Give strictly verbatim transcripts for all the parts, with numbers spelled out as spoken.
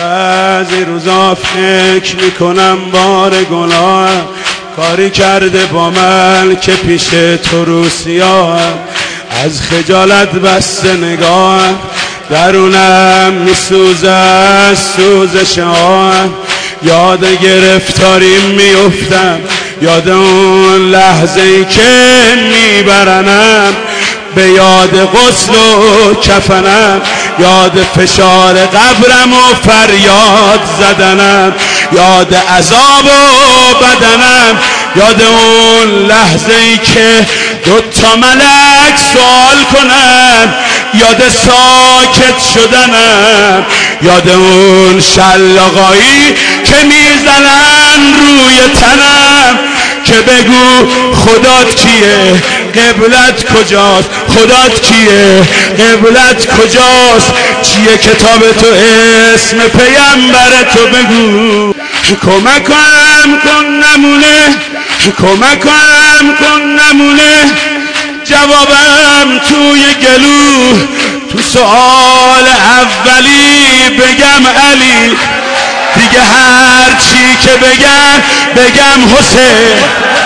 بعضی روزا فکر میکنم بار گناه کاری کرده با من که پیش تو رو سیاه، از خجالت بسته نگاه درونم میسوزه از سوزش آه، یاد گرفتاریم میفتم، یاد اون لحظه ای که میبرنم، به یاد غسل و کفنم، یاد فشار قبرم و فریاد زدنم، یاد عذاب و بدنم، یاد اون لحظه ای که دوتا ملک سوال کنن، یاد ساکت شدنم، یاد اون شلاقایی که میزنن روی تنم، که بگو خدات کیه قبلت کجاست، خدات کیه قبلت کجاست، چیه کتاب تو اسم پیامبر تو بگو، کمکم کن نمونه، کمکم کن نمونه، جوابم توی گلو، تو سوال اولی بگم علی، دیگه هر چی که بگم بگم حسین،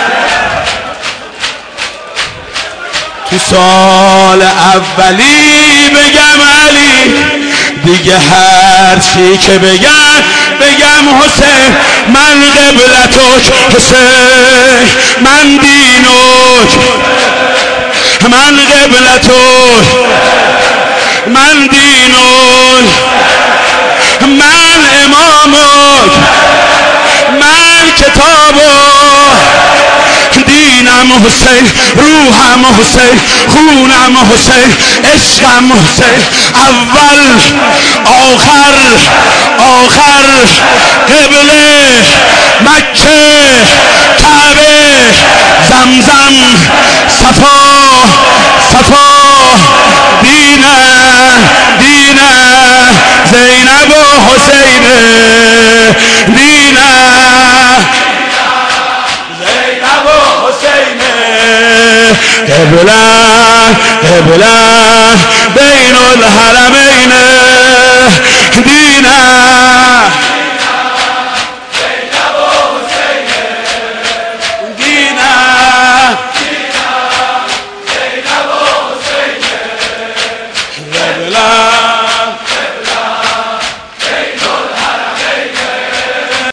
تو سوال اولی بگم علی، دیگه هر چی که بگم بگم حسین، من قبلتک حسین، من دینک، من قبلتک، من دینک، من امامک، من کتابک، دینم حسین، روحم حسین، خونم حسین، عشقم حسین، اول آخر آخر، قبله مکه کعبه زمزم صفا صفا، دینه دینه زینب و حسین، دینه زینب و حسین، قبله قبله بین الحرمین، دینه